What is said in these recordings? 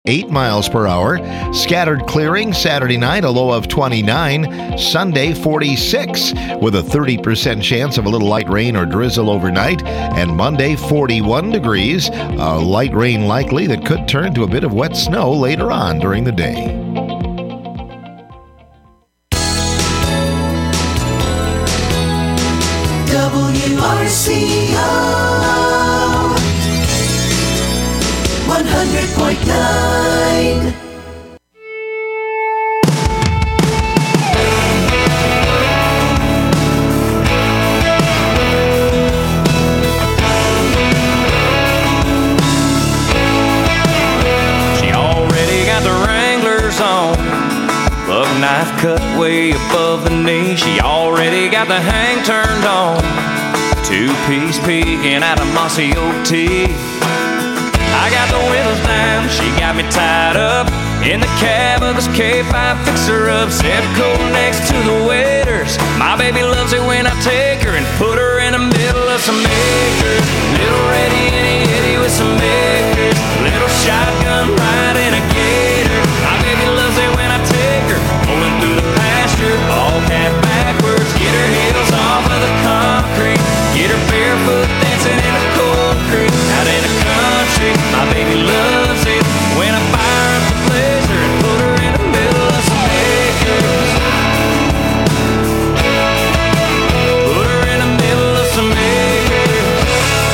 8 miles per hour. Scattered clearing Saturday night, a low of 29. Sunday, 46, with a 30% chance of a little light rain or drizzle overnight. And Monday, 41 degrees. Light rain likely that could turn to a bit of wet snow later on during the day. WRCO 100.9. She already got the Wranglers on, bug knife cut way above the knee. She already got the hang turned on, two-piece peeking out of mossy oak tea. I got the windows down, she got me tied up in the cab of this K5 fixer-up. Set coat next to the waiters. My baby loves it when I take her and put her in the middle of some acres. Little ready itty-itty with some acres. Little shotgun riding a gator. My baby loves it when I take her pulling through the pasture, ball cap backwards. Get her heels off of the concrete. Get her barefoot dancing in the cold creek. Out in the country, my baby loves it when I fire up the blazer and put her in the middle of some acres. Put her in the middle of some acres.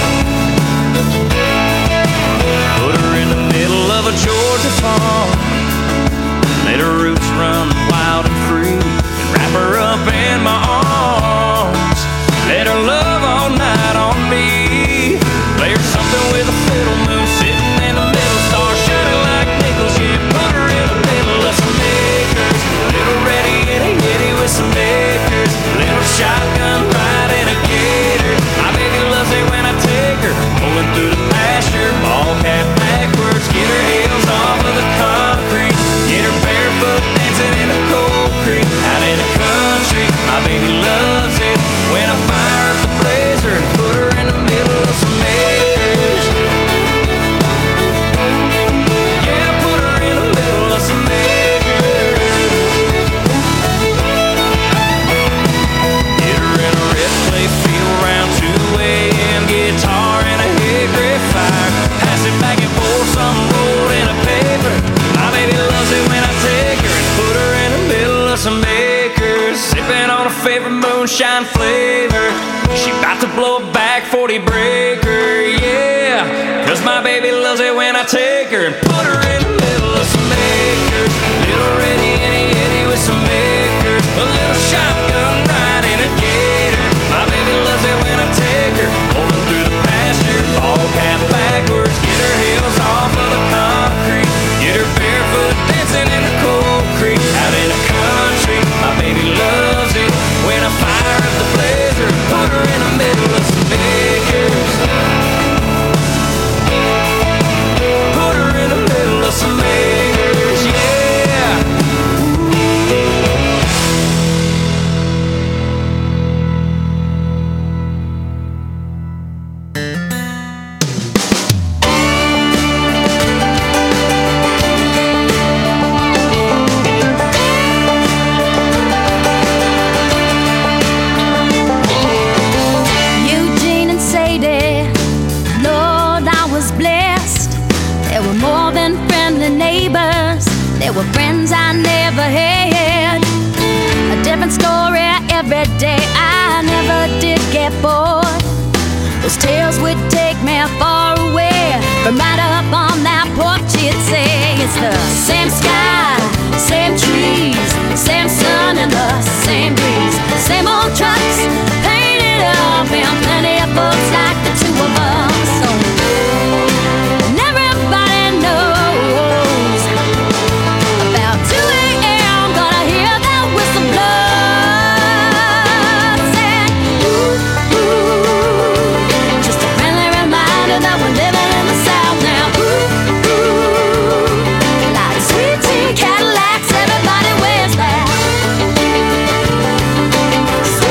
Put her in the middle of a Georgia farm. Let her roots run wild and free, and wrap her up in my arms. Let her love all night on me. Play her something with a fiddle, moon sitting in the middle, stars shining like nickels. Yeah, put her in the middle of some acres. Little ready itty-itty with some acres. Little shotgun riding a gator. My baby loves it when I take her pulling through the pasture, ball cap backwards. Get her heels off of the concrete. Get her barefoot dancing in the cold creek. Out in the country, my baby loves it when I fire up the blazer and put her in the middle of some acres. Yeah, put her in the middle of some acres. Get her in a red clay field around 2 a.m. Guitar and a hickory fire. Pass it back and forth, some rolled in a paper. My baby loves it when I take her and put her in the middle of some acres. Sipping on a favorite moonshine flavor. She about to blow a back 40 breaker, yeah. Cause my baby loves it when I take her and put her in the middle of some acres. Little ready itty-itty with some acres. A little shotgun riding a gator. My baby loves it when I take her pulling through the pasture, ball cap backwards. Get her heels off of the concrete. Get her barefoot dancing in the cold creek. Out in the country, my baby loves it when I fire up the blazer and put her in the middle of some acres. Put her in the middle of some acres, yeah. Eugene and Sadie, Lord, I was blessed. They were more than friendly neighbors. They were friends I never had. A different story every day. I never did get bored. Those tales would take me far away. From right up on that porch, you'd say it's the same sky, same trees, same sun and the same breeze. Same old trucks painted up and plenty of folks like the two of us. So, and everybody knows about 2 a.m. Gonna hear that whistle blow. Say, ooh, ooh. Just a friendly reminder that we're living in the South now. Ooh, ooh. Like sweet tea Cadillacs, everybody wears that.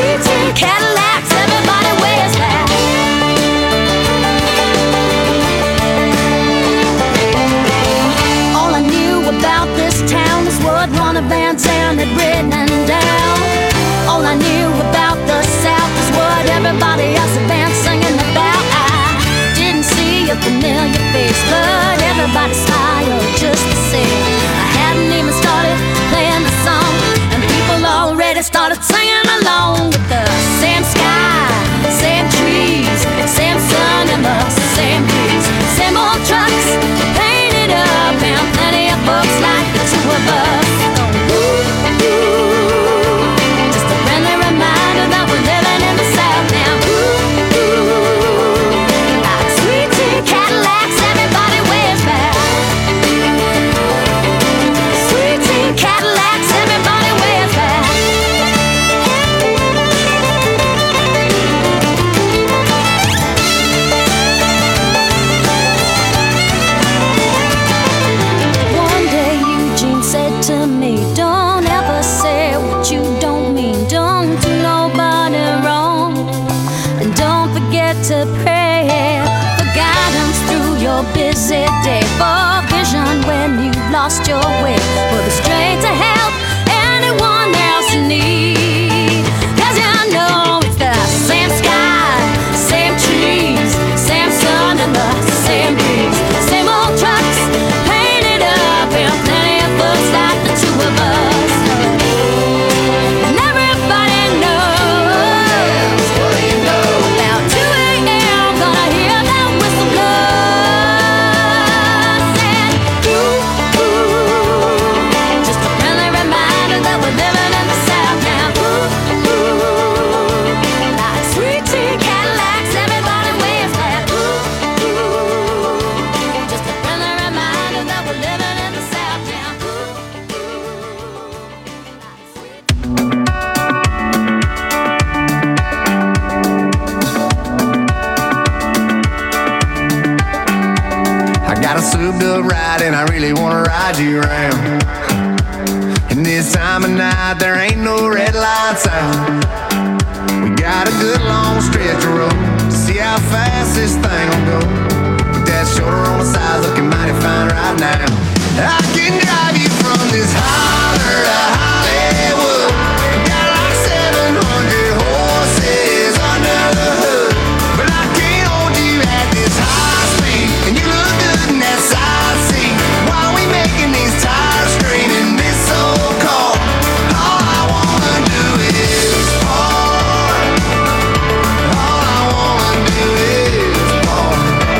Van Zandt had written down. All I knew about the South was what everybody else had been singing about. I didn't see a familiar face, but everybody smiled just the same. I hadn't even started playing the song, and people already started singing along with the same sky, same trees, same sun and the same breeze, same old trucks painted up, and plenty of folks like the two of us. Ooh, ooh, just a friendly reminder that we're living in the South now. Ooh, ooh, like sweet tea Cadillacs, everybody wears back. Sweet tea Cadillacs, everybody wears back. One day Eugene said to me, don't ever say what you don't mean. Don't do nobody wrong, and don't forget to pray for guidance through your busy day, for vision when you've lost your way, for the strength to help anyone else in need. 'Cause you know it's the same sky, same trees, same sun and the same breeze, same old trucks painted up, and plenty of folks like the two of us. And everybody knows, about 2 a.m. gonna hear that whistle blow. Said, ooh, ooh, just a friendly reminder that we're living in the South now. Ooh, ooh, like sweet tea Cadillacs, everybody wears that. Ooh, ooh, just a friendly reminder that we're living in the South now. Ooh, like sweet I got a souped up ride and I really wanna ride you around. And this time of night there ain't no red lights out. We got a good long stretch of road to see how fast this thing will go. With that shoulder on the side looking mighty fine right now. I can drive you from this holler to Hollywood. Got like 700 horses under the hood, but I can't hold you at this high speed. And you look good in that side seat while we making these tires scream in this old car. All I wanna do is park. All I wanna do is park.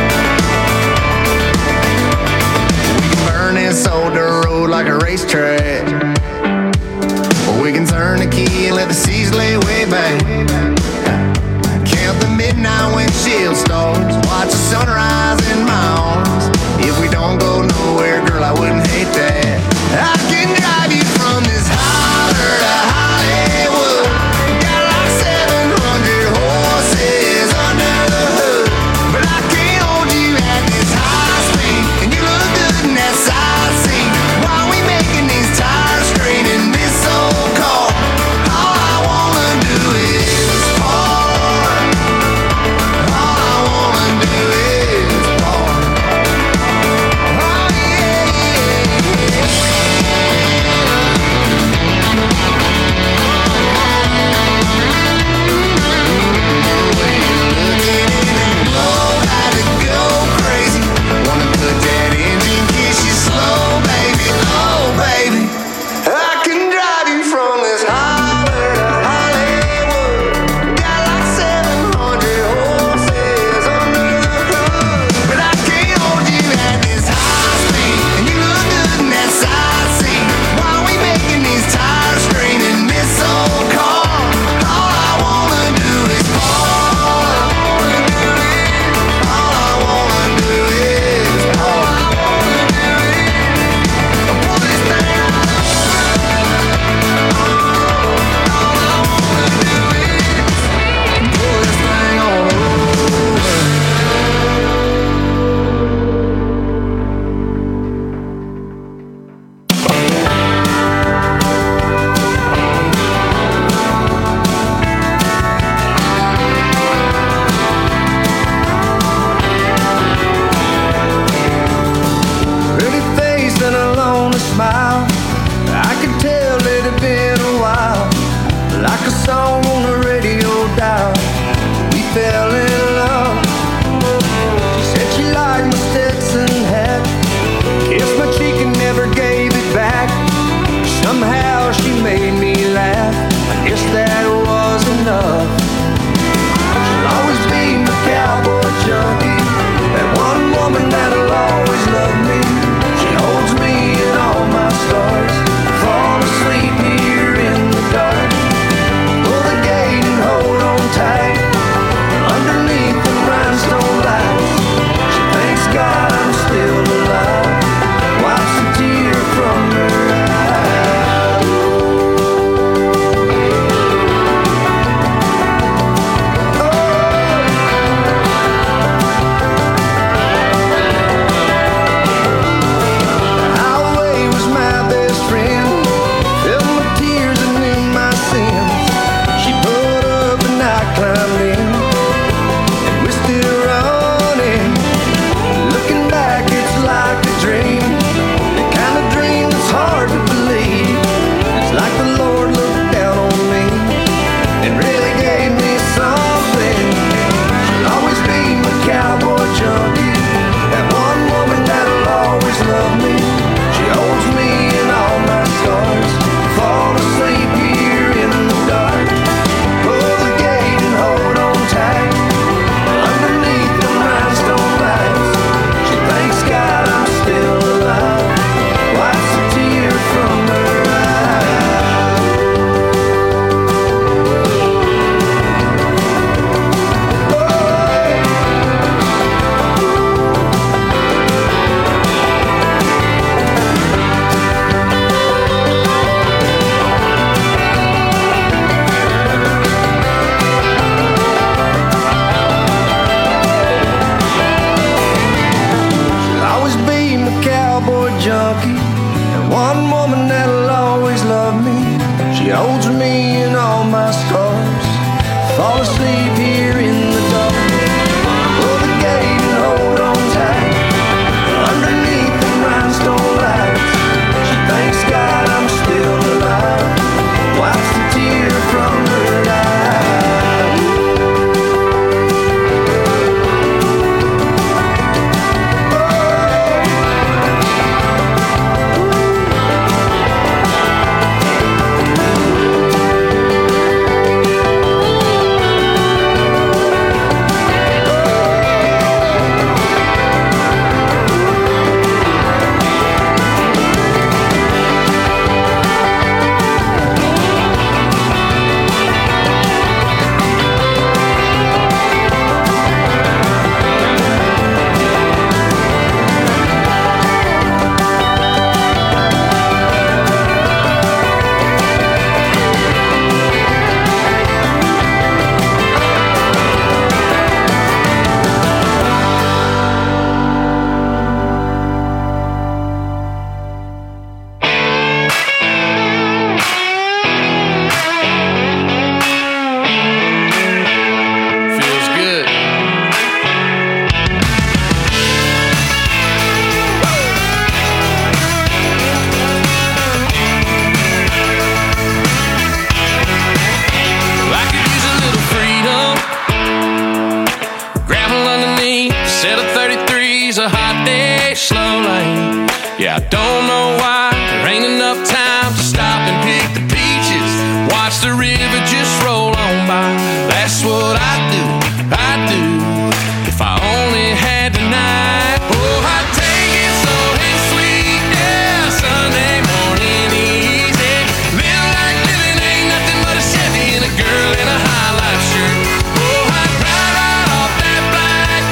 We can burn this old dirt road like a racetrack, or we can turn the key and let the seas lay way back. Count the midnight windshield stars, watch the sunrise in my arms. If we don't go nowhere, girl, I wouldn't hate that. I can drive you from this holler to Hollywood. Got like 700 horses under the hood, but I can't hold you at this high speed. And you look good in that side seat while we making these tires scream in this old car. All I wanna do is park. All I wanna do is park. Oh yeah, yeah, oh, had to go crazy. Wanna put that engine, kiss you slow, baby. Oh, baby, I can drive you from this holler to Hollywood. Got like 700 horses under the hood, but I can't hold you at this high speed. And you look good in that side seat while we making these tires scream in this old car. All I wanna do is park. All I wanna do is park. Pull this thing out of pull this thing all over. Pretty face and a lonely smile, I can tell song on the radio dial. We fell in love. She said she liked my Stetson hat, kissed my cheek and never gave it back. Somehow she made me laugh. I guess that was enough. She'll always be my cowboy junkie, that one woman that'll always love me. She holds me in all my stars, fall asleep here in the dark. Pull the gate and hold on tight, underneath the rhinestone lights. She thanks God I'm still alive, wipes a tear from her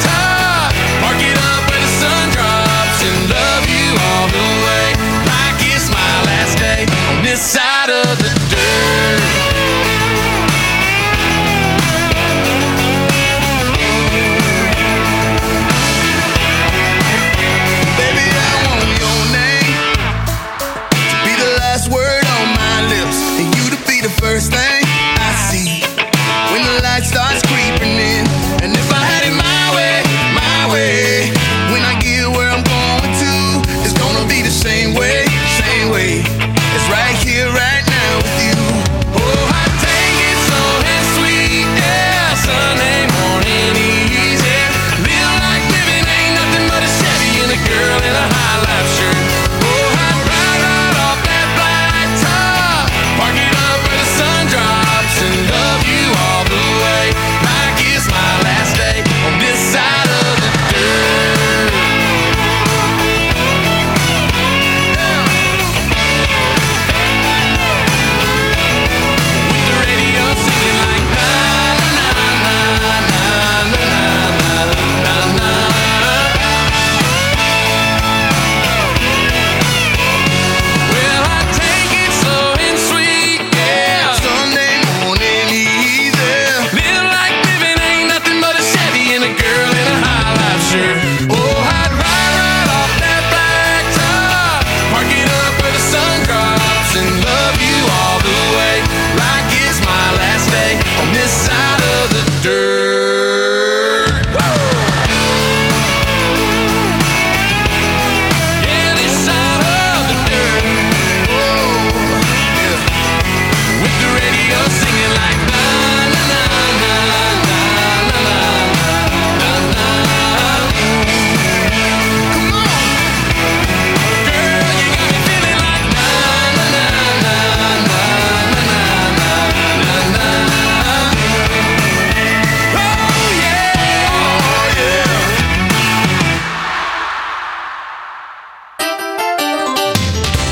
like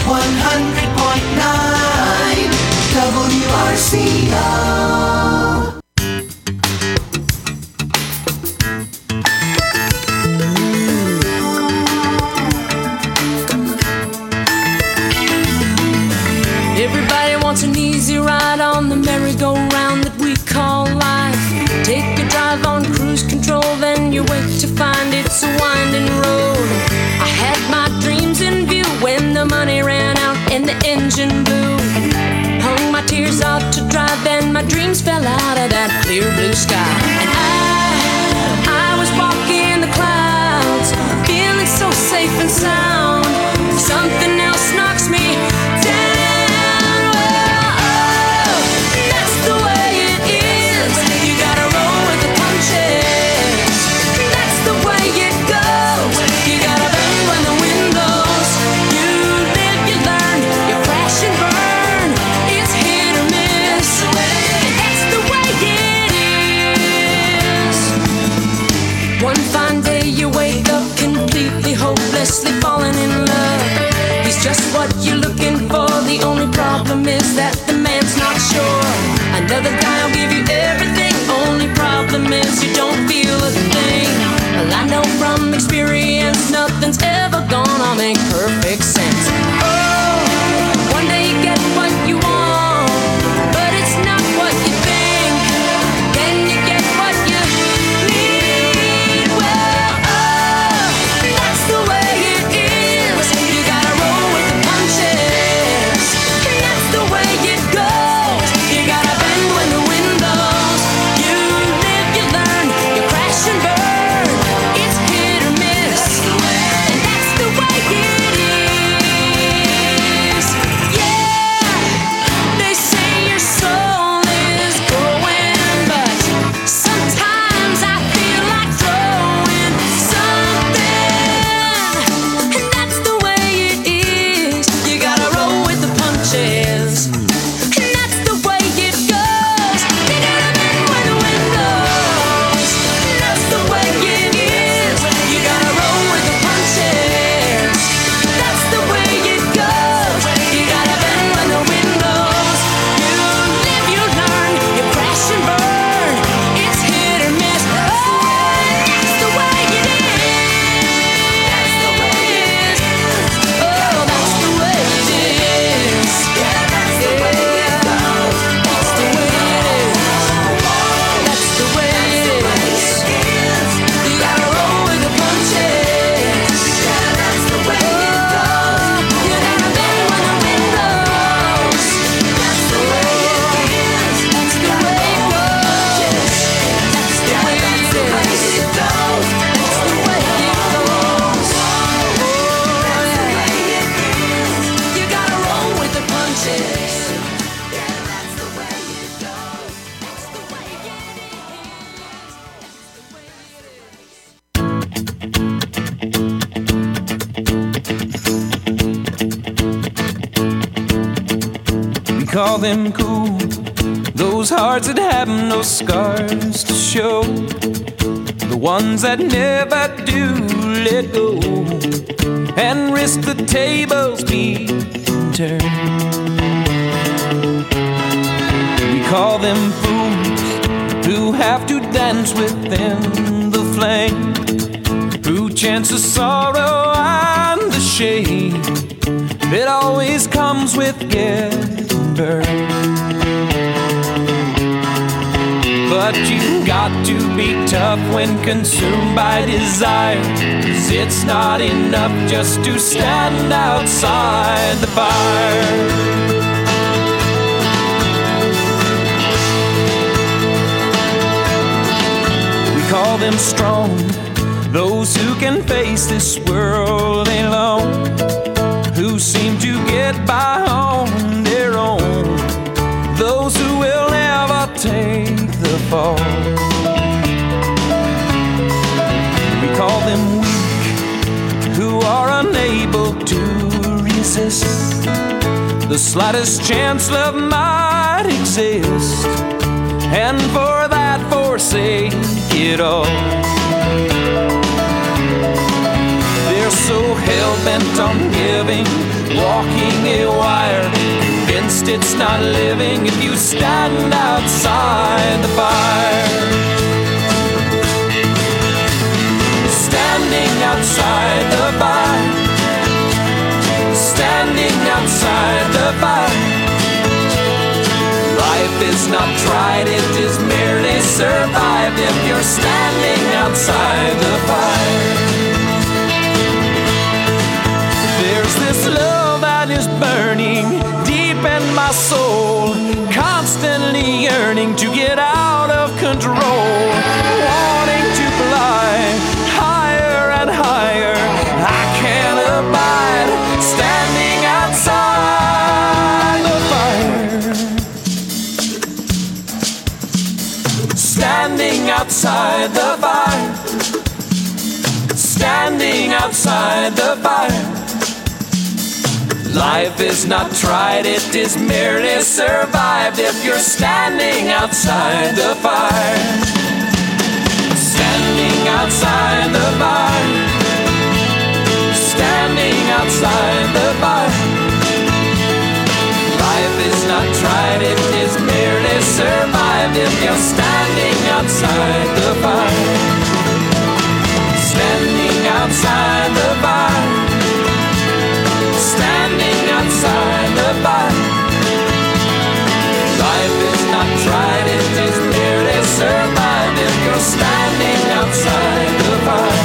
100.9 WRCO. Everybody wants an easy ride on the merry-go-round that we call life. Take a drive on cruise control, then you wait to find it's a winding road. I had my dreams in view when the money ran out and the engine blew. Hung my tears out to dry, then my dreams fell out of that clear blue sky. And I was walking the clouds, feeling so safe and sound. Something else knocks me down. Hopelessly falling in love. He's just what you're looking for. The only problem is that the man's not sure. Another guy will give you everything. Only problem is you don't feel a thing. Well, I know from experience nothing's ever gonna make perfect sense. Oh, one day you get what you want, but it's not what you think. Then you get what you need. Well, that's the way it is. You gotta roll with the punches. And that's the way it goes. You gotta bend when the wind blows. You live, you learn, you crash and burn. It's hit or miss. And that's the way it is. Yeah, they say your soul is going, but sometimes I feel like throwing something. And that's the way it is. You gotta roll with the punches. And that's the way it goes. You gotta bend when the wind blows. And that's the way it is. You gotta roll with the punches. That's the way it goes. You gotta bend when the wind blows. You live, you learn, you crash and burn. It's hit or miss. Oh, that's the way it is. That's the way it is. Oh, that's the way it is. Yeah, that's the way it goes. That's the way it is. That's the way it is. You gotta roll with the punches. Yeah, that's the way it goes. You gotta bend when the wind blows. That's the way it is. That's the way it goes. That's the way it is. That's the way it goes. You gotta roll with the punches. Yeah, that's the way it goes. That's the way it is. We call them cool, those hearts that have no scars to show, the ones that never do let go and risk the tables being turned. We call them fools who have to dance within the flame, who chance the sorrow and the shame that always comes with getting burned. But you got to be tough when consumed by desire, 'cause it's not enough just to stand outside the fire. We call them strong, those who can face this world alone, who seem to get by on their own, those who will never take the fall. We call them weak, who are unable to resist the slightest chance love might exist, and for that forsake it all. They're so hell-bent on giving, walking a wire, convinced it's not living if you stand outside the fire. Standing outside the fire, standing outside the fire. Life is not tried, it is merely survived if you're standing outside the fire. There's this love that is burning deep in my soul, constantly yearning to get out of control, wanting to fly higher and higher. I can't abide standing outside the fire. Standing outside the fire, standing outside the fire. Life is not tried, it is merely survived if you're standing outside the fire. Standing outside the fire, standing outside the fire. Life is not tried, it is merely survived if you're standing outside the fire. Standing outside the fire, standing outside the fire. Life is not tried, it is merely survived if you're standing outside the fire.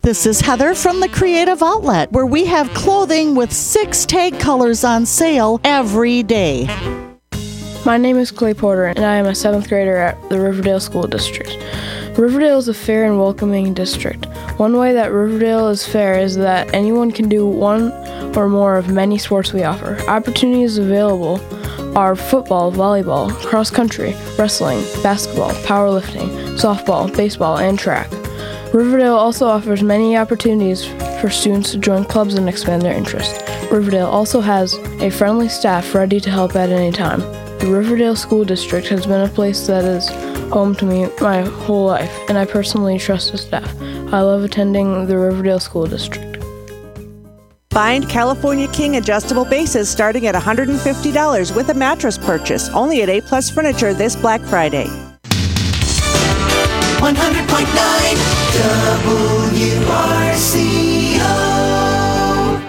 This is Heather from the Creative Outlet, where we have clothing with 6 tag colors on sale every day. My name is Clay Porter, and I am a 7th grader at the Riverdale School District. Riverdale is a fair and welcoming district. One way that Riverdale is fair is that anyone can do one or more of many sports we offer. Opportunities available are football, volleyball, cross country, wrestling, basketball, powerlifting, softball, baseball, and track. Riverdale also offers many opportunities for students to join clubs and expand their interests. Riverdale also has a friendly staff ready to help at any time. The Riverdale School District has been a place that is home to me my whole life, and I personally trust the staff. I love attending the Riverdale School District. Find California King adjustable bases starting at $150 with a mattress purchase, only at A-Plus Furniture this Black Friday. 100.9 WRCO.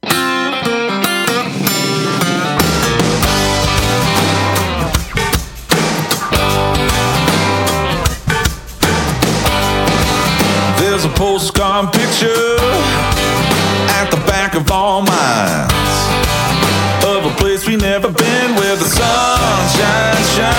There's a postcard picture at the back of all minds of a place we never been where the sunshine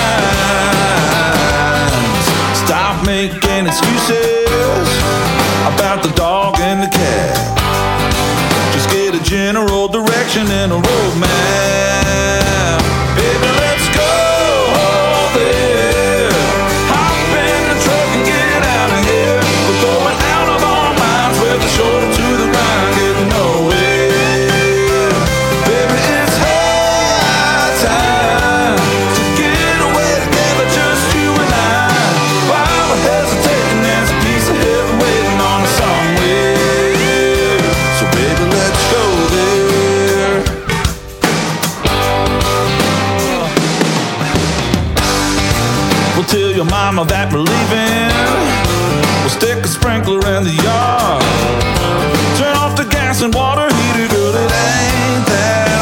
shines. Stop making excuses about the dog and the cat. Just get a general direction and a roadmap. Baby, let's go there. Hop in the truck and get out of here. We're going out of our minds where the shoulder to the ground, getting nowhere. Baby, it's high time to get away together, just you and I. While we're hesitating, there's a piece of heaven waiting on us somewhere. So baby, let's go there. We'll tell your mama that we're leaving. We'll stick a sprinkler in the yard. Turn off the gas and water heater, girl, it ain't that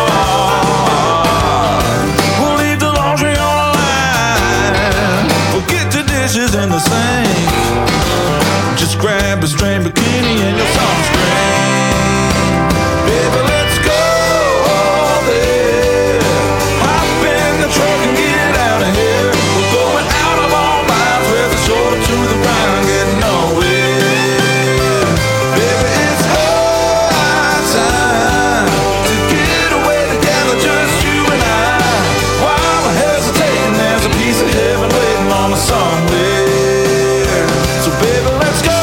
hard. We'll leave the laundry on the line. Forget the dishes in the sink. Just grab a string bikini and your sunscreen. Baby, let's go there. Hop in the truck and get out of here. We're going out of our minds with the shoulder to the ground, getting nowhere. Baby, it's high time to get away together, just you and I. While we're hesitating, there's a piece of heaven waiting on us somewhere. So baby, let's go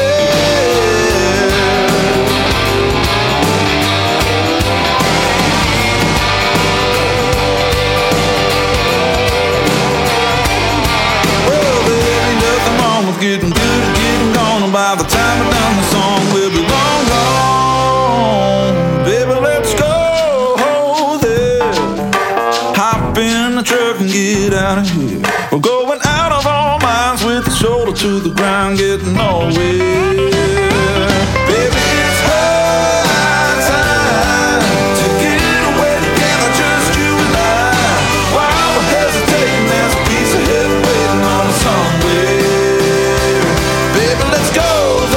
getting good and getting gone, and by the time we're done the song, we'll be long gone. Baby, let's go there. Hop in the truck and get out of here. We're going out of our minds with the shoulder to the ground, getting nowhere. Baby, it's high time to get away together, just you and I. While we're hesitating, there's a piece of heaven waiting on us somewhere. Baby, let's go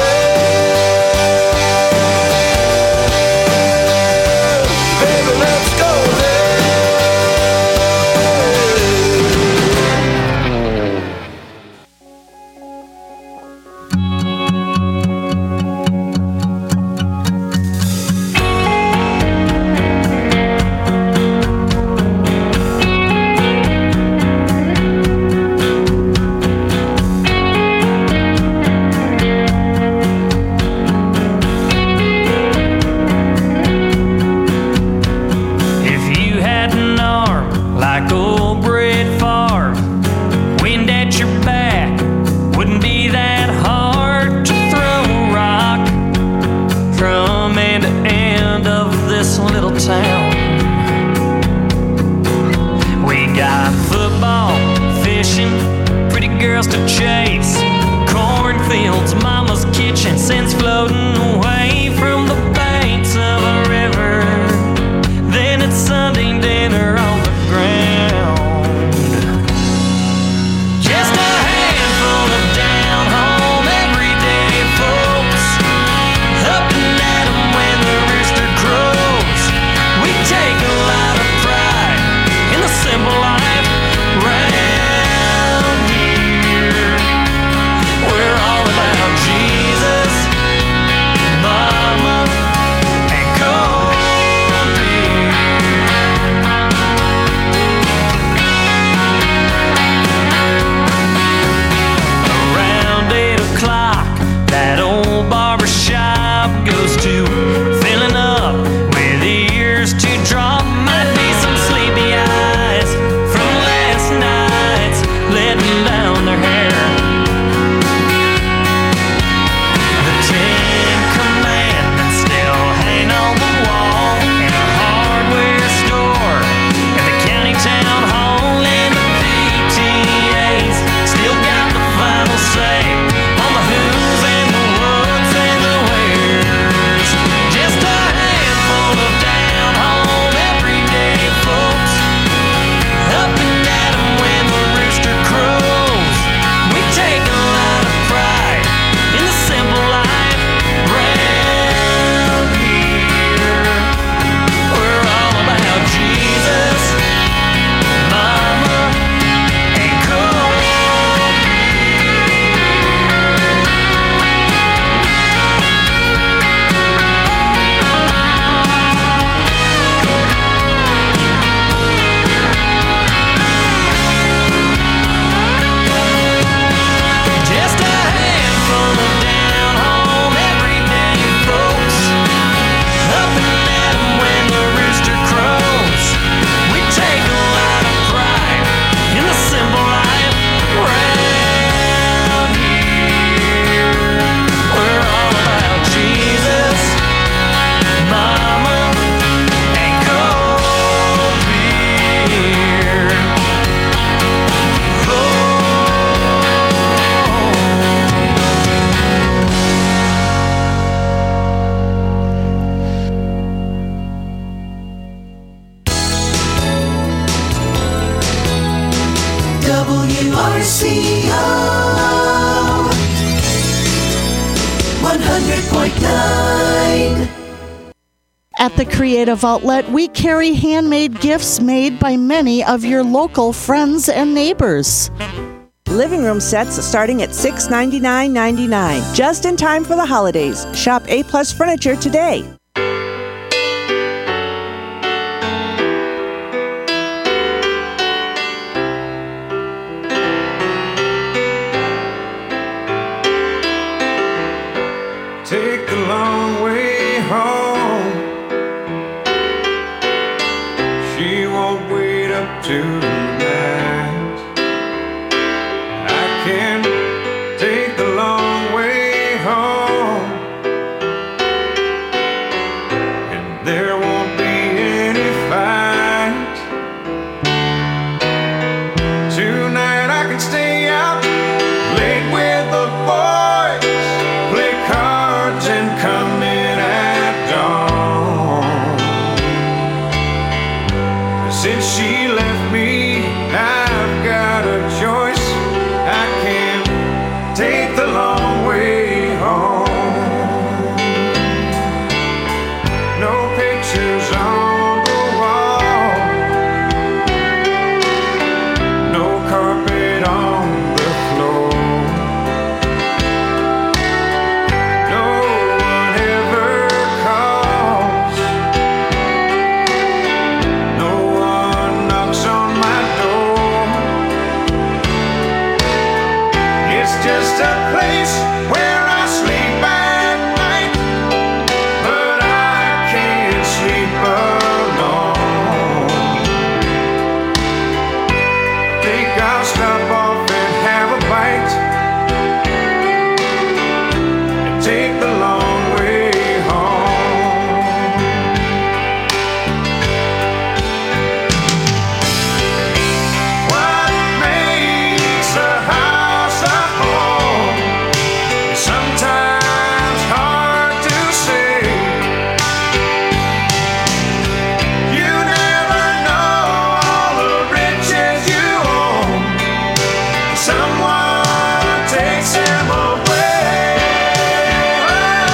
there. Baby, let's go if you had an arm like old Brett Favre, wind at your back, wouldn't be that hard to throw a rock from end to end of this little town. We got football, fishing, pretty girls to chase, cornfields, mama's kitchen, since floating away from the banks of a river. Then it's Sunday dinner on the ground. Just a handful of down-home everyday folks 100.9. At the Creative Outlet, we carry handmade gifts made by many of your local friends and neighbors. Living room sets starting at $699.99. Just in time for the holidays. Shop A Plus Furniture today. Take the long way home. She won't wait up tonight. I can take the long way home, and there won't be any fight. Tonight I can stay out late with the boys, play cards and come in at dawn. Since she left me, I've got a choice. I can take the long way home. No pictures on the wall, no carpet on the floor. No one ever calls, no one knocks on my door. It's just a place where I sleep at night, but I can't sleep alone. Think I'll stop off and have a bite and take the long way home. What makes a house a home is sometimes hard to say. You never know all the riches you own. Someone takes them away.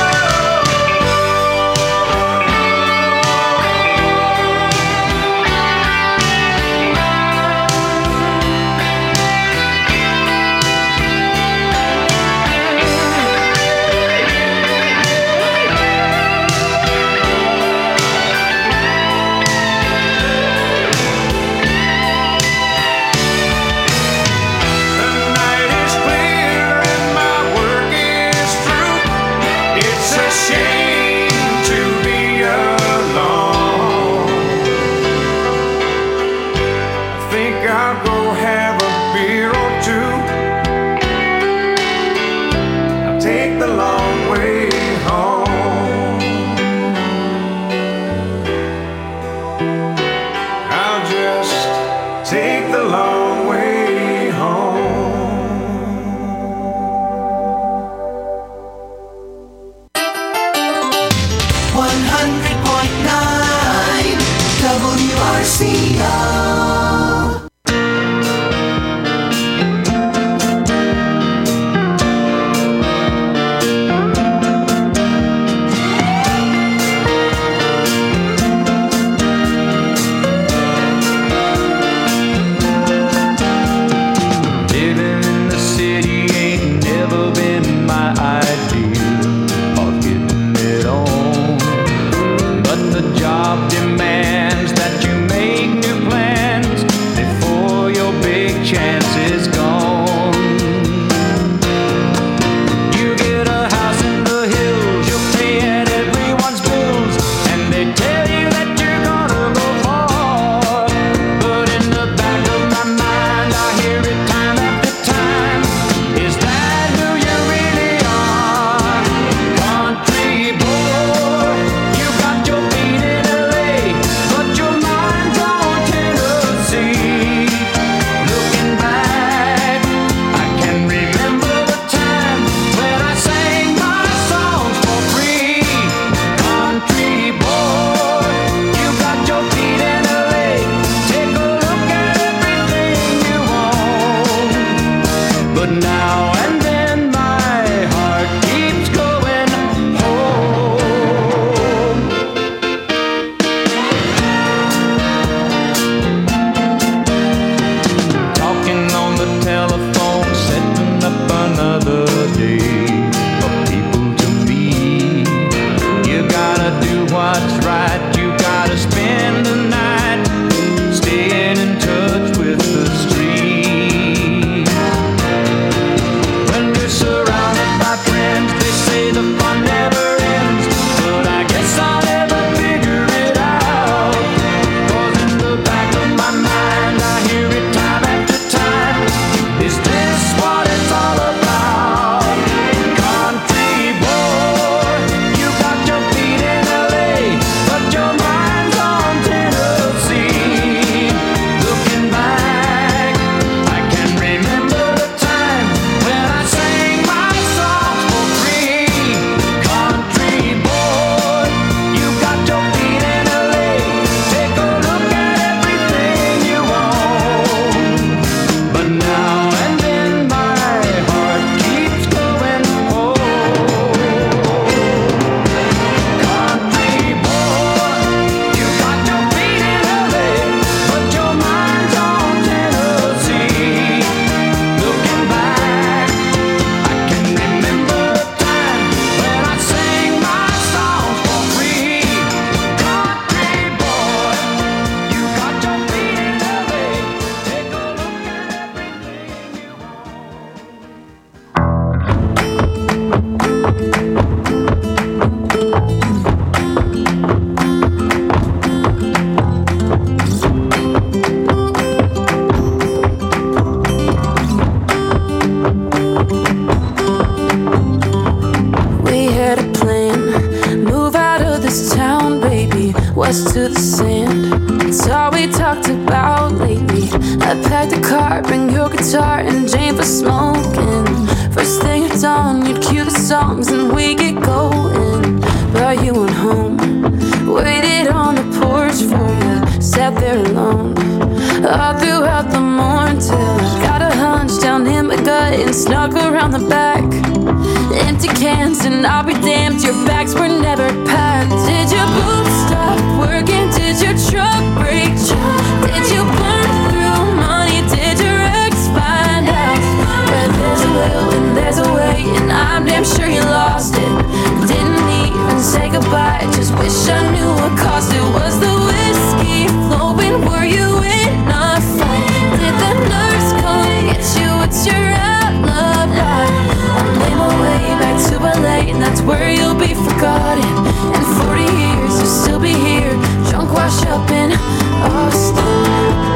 us to the sand. It's all we talked about lately. I packed a car, bring your guitar and Jane for smoking. First thing at dawn, you'd cue the songs and we get going. But you went home, waited on the porch for you, sat there alone all throughout the morning till I got a hunch down in my gut and snuck around the back. Empty cans and I'll be damned, your bags were never packed. Did your boots stop working? Did your truck break? Did you burn through money? Did your ex find out? Where there's a will and there's a way, and I'm damn sure you lost it. Didn't even say goodbye, just wish I knew what cost it. Was the whiskey flowing? Were you in a fight? Did the nurse come get you? What's your alibi? I'll lay my way back to LA, and that's where you'll be forgotten. In 40 years, you'll still be here, drunk, washed up in Austin.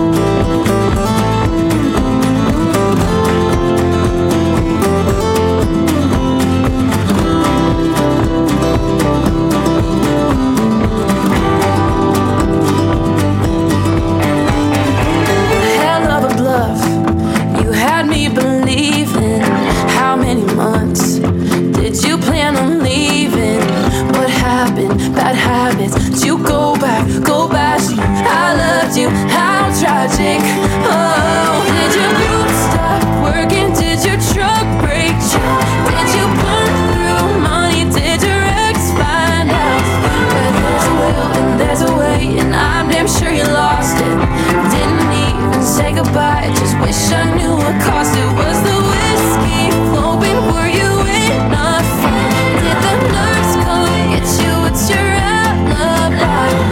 Believing. How many months did you plan on leaving? What happened? Bad habits. Did you go back? I loved you. How tragic. Oh, did your boots stop working? Did your truck break? Did you burn through money? Did your ex find out? Where there's a will and there's a way, and I'm damn sure you lost it. Didn't even say goodbye, just wish I knew what cost it. Was the whiskey flowing? Were you in a fight? Did the nurse come get you? What's your alibi?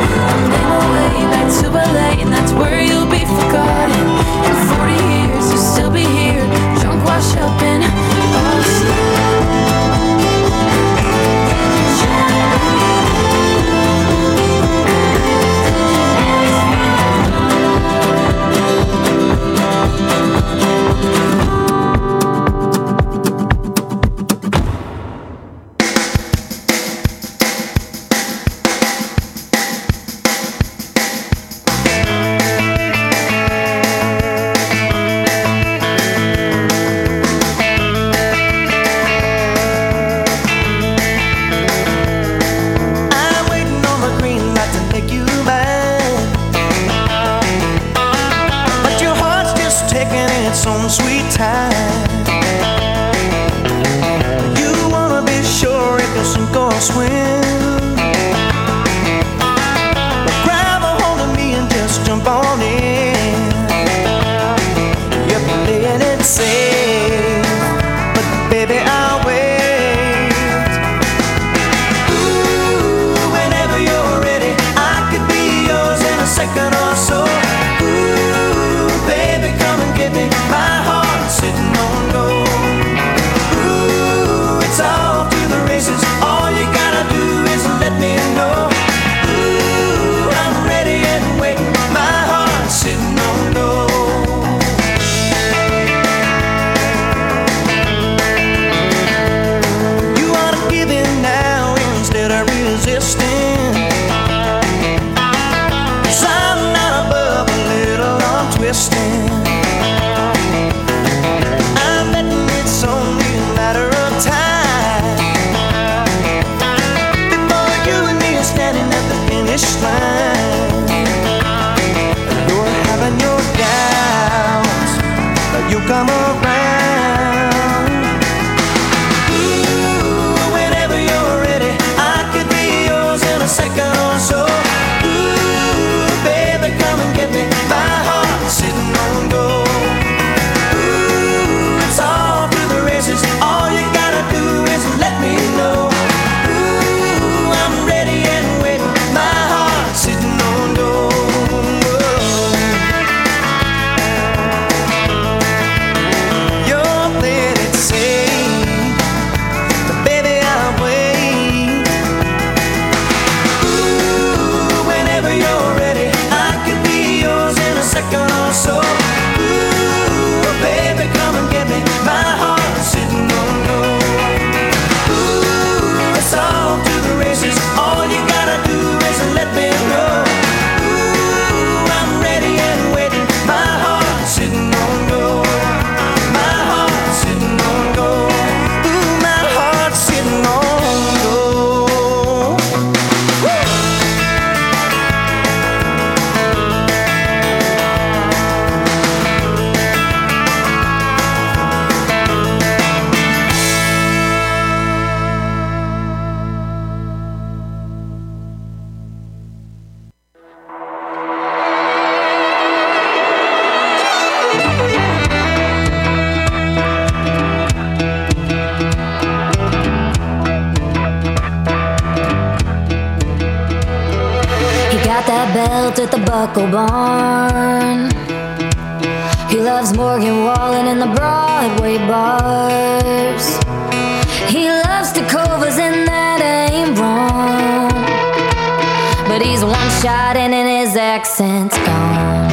belt at the Buckle Barn. He loves Morgan Wallen and the Broadway bars. He loves Tacovas and that ain't wrong. But he's one shot in and his accent's gone.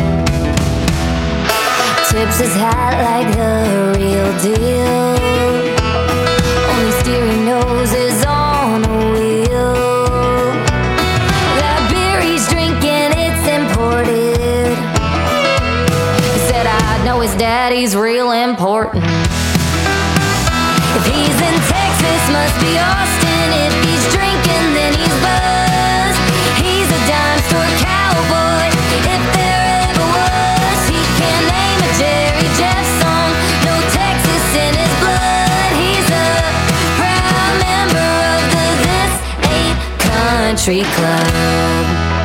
Tips his hat like the real deal. Only steer he knows is on a wheel. That beer he's drinking, it's imported. He said, I know his daddy's real important. If he's in Texas, must be Austin. If he's drinking, then he's buzzed. He's a dime store cowboy, if there ever was. He can't name a Jerry Jeff song, no Texas in his blood. He's a proud member of the This Ain't Country Club.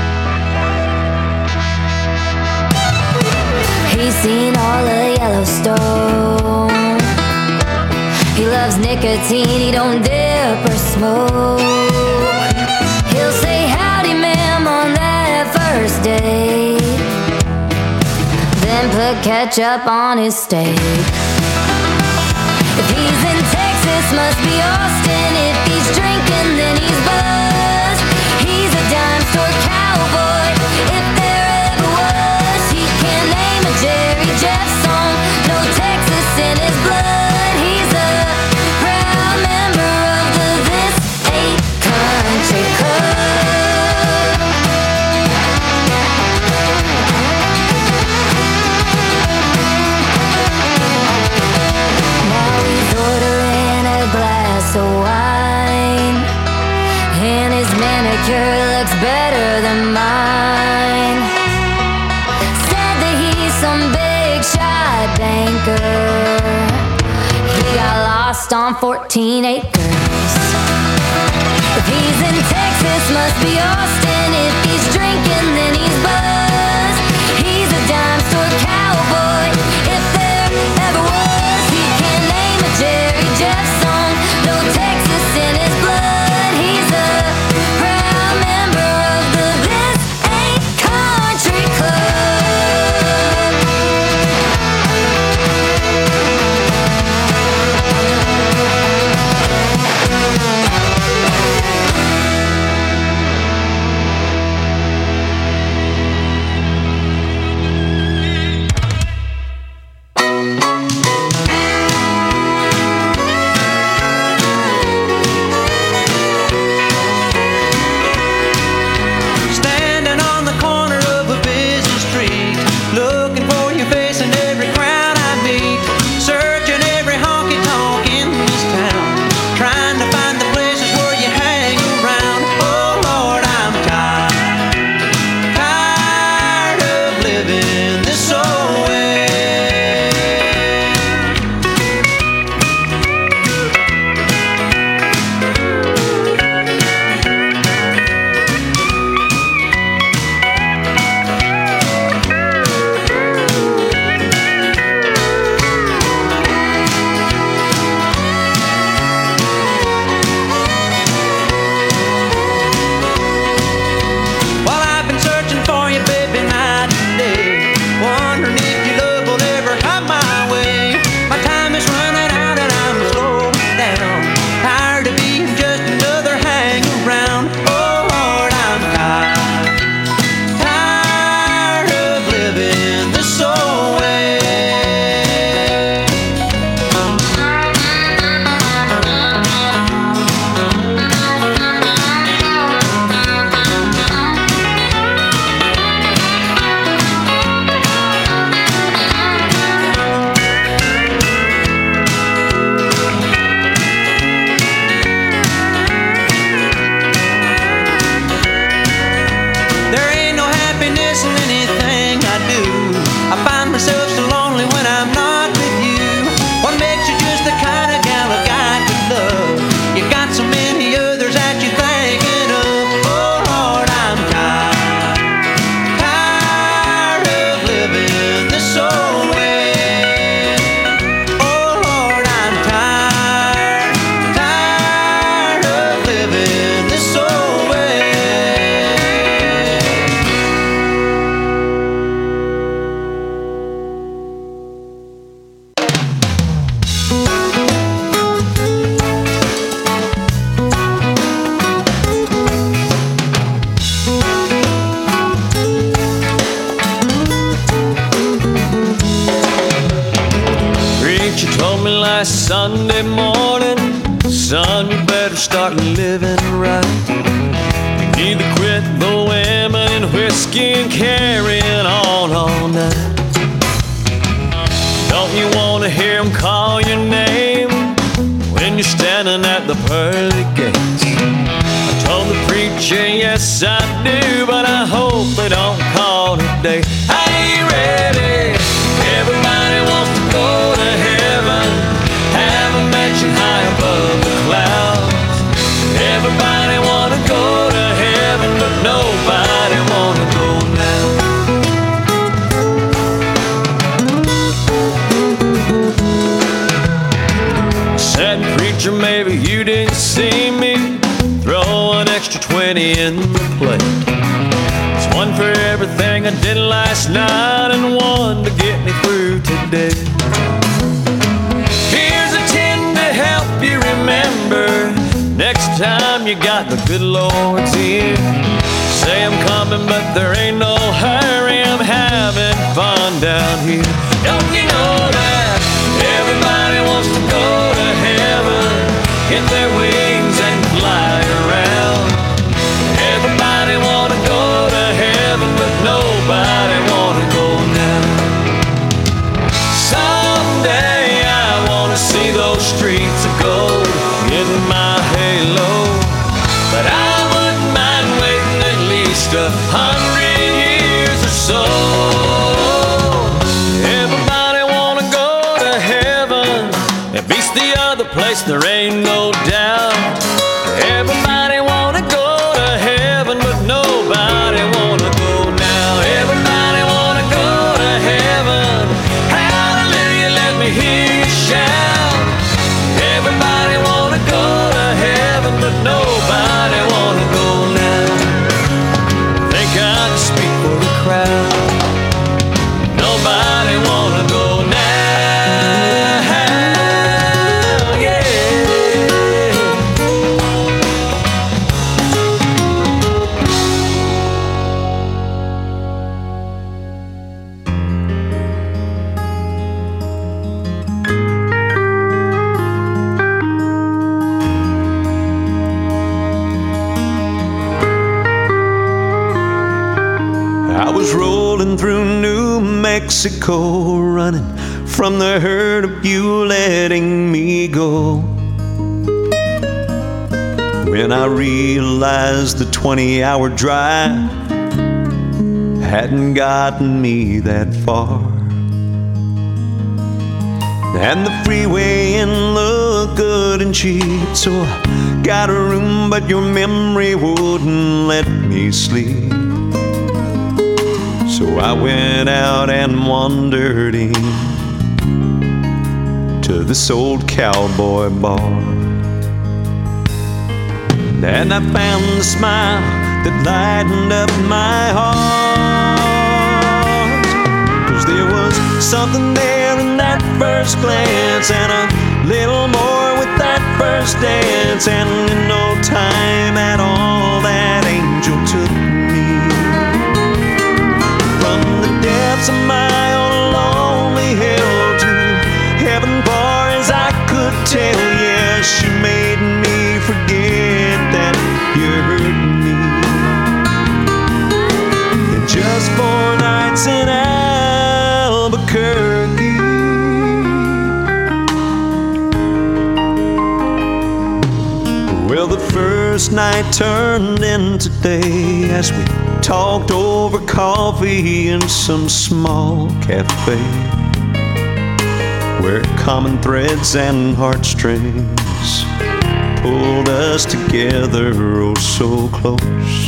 He's seen all of Yellowstone. He loves nicotine, he don't dip or smoke. He'll say howdy ma'am on that first date, then put ketchup on his steak. If he's in Texas, must be Austin. If he's drinking, then he's buzzed. He's a dime store cowboy, if there ever was. He can't name a Jerry Jeff song, no Texas in his blood. He's a proud member of the This Ain't Country Club. Now he's ordering a glass of wine, and his manicure looks better than mine. Said that he's some big shot banker. He got lost on 14 acres. If he's in Texas, must be Austin. If he's drinking, then he's buzzed. He's a dime store cowboy, if there ever was. He can't name a Jerry Jeff song, no Texas in his blood. He's a proud member of the This Ain't Country Club. Sunday morning, son, you better start living right. You need to quit the women and whiskey and carrying on all night. Don't you want to hear them call your name when you're standing at the pearly gates? I told the preacher, yes I do, but I hope they don't call today. I ain't ready. Everybody wants to go to heaven, have a mansion high above the clouds. Everybody want to go to heaven, but nobody want to go now. Said, preacher, maybe you didn't see me throw an extra 20 in the plate. It's one for everything I did last night and one to get me through today. Here's a 10 to help you remember next time you got the good Lord's ear. Say I'm coming, but there ain't no hurry. I'm having fun down here. Don't you know that everybody wants to go to heaven, get their wings and fly around? Everybody want to go to heaven, but nobody want to go now. Someday I want to see those streets of gold in my halo, but I wouldn't mind waiting at least 100 years or so. Everybody want to go to heaven, at least the other place there ain't no doubt. Everybody want to go to heaven, but nobody want to go now. Everybody want to go to heaven, hallelujah, let me hear you shout. Everybody want to go to heaven, but nobody want to go now. Think I can speak for the crowd. Nobody want to go now. I was rolling through New Mexico, running from the hurt of you letting me go, when I realized the 20-hour drive hadn't gotten me that far. And the freeway didn't look good and cheap, so I got a room, but your memory wouldn't let me sleep. So I went out and wandered in to this old cowboy bar, and I found the smile that lightened up my heart. 'Cause there was something there in that first glance, and a little more with that first dance, and in no time at all that angel took me from the depths of my own lonely hell to heaven far as I could tell. Yeah, she made me forget that you hurt me. And just 4 nights in Albuquerque, well, the first night turned into day as we talked over coffee in some small cafe, where common threads and heartstrings pulled us together oh so close.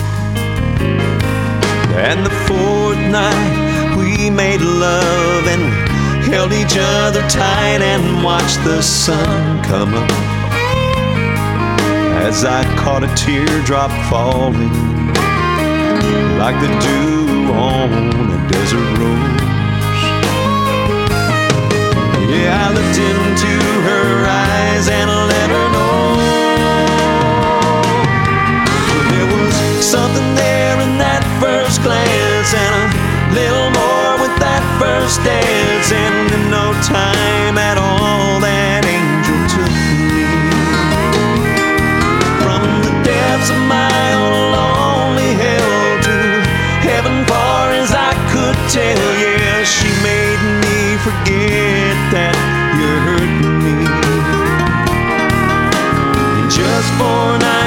And the 4th night we made love, and we held each other tight and watched the sun come up as I caught a teardrop falling like the dew on a desert rose. Yeah, I looked into her eyes and let her know there was something there in that first glance, and a little more with that first dance, and in no time at all that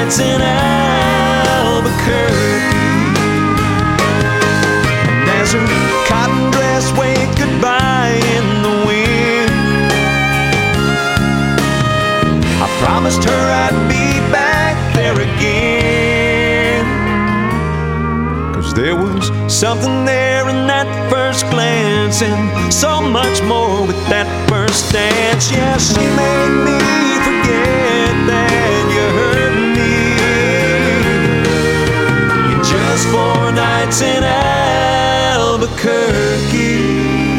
nights in Albuquerque. And as her cotton dress waved goodbye in the wind, I promised her I'd be back there again. 'Cause there was something there in that first glance, and so much more with that first dance. Yeah, she made me forget that you hurt me in just 4 nights in Albuquerque.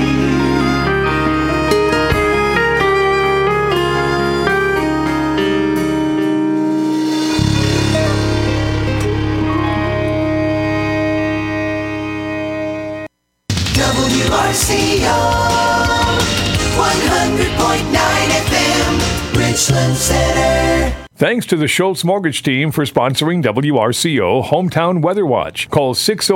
WRCO 100.9 FM, Richland Center. Thanks to the Schultz Mortgage Team for sponsoring WRCO Hometown Weather Watch. Call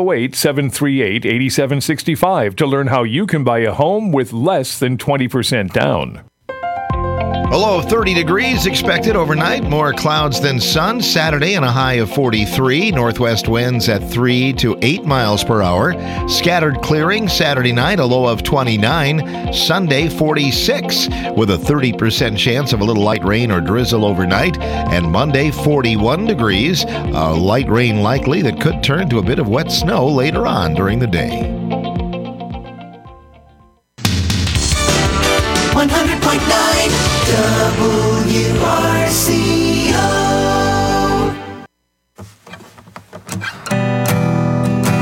608-738-8765 to learn how you can buy a home with less than 20% down. A low of 30 degrees expected overnight. More clouds than sun. Saturday and a high of 43. Northwest winds at 3 to 8 miles per hour. Scattered clearing Saturday night, a low of 29. Sunday 46 with a 30% chance of a little light rain or drizzle overnight. And Monday 41 degrees. Light rain likely that could turn to a bit of wet snow later on during the day. 100.9 WRCO.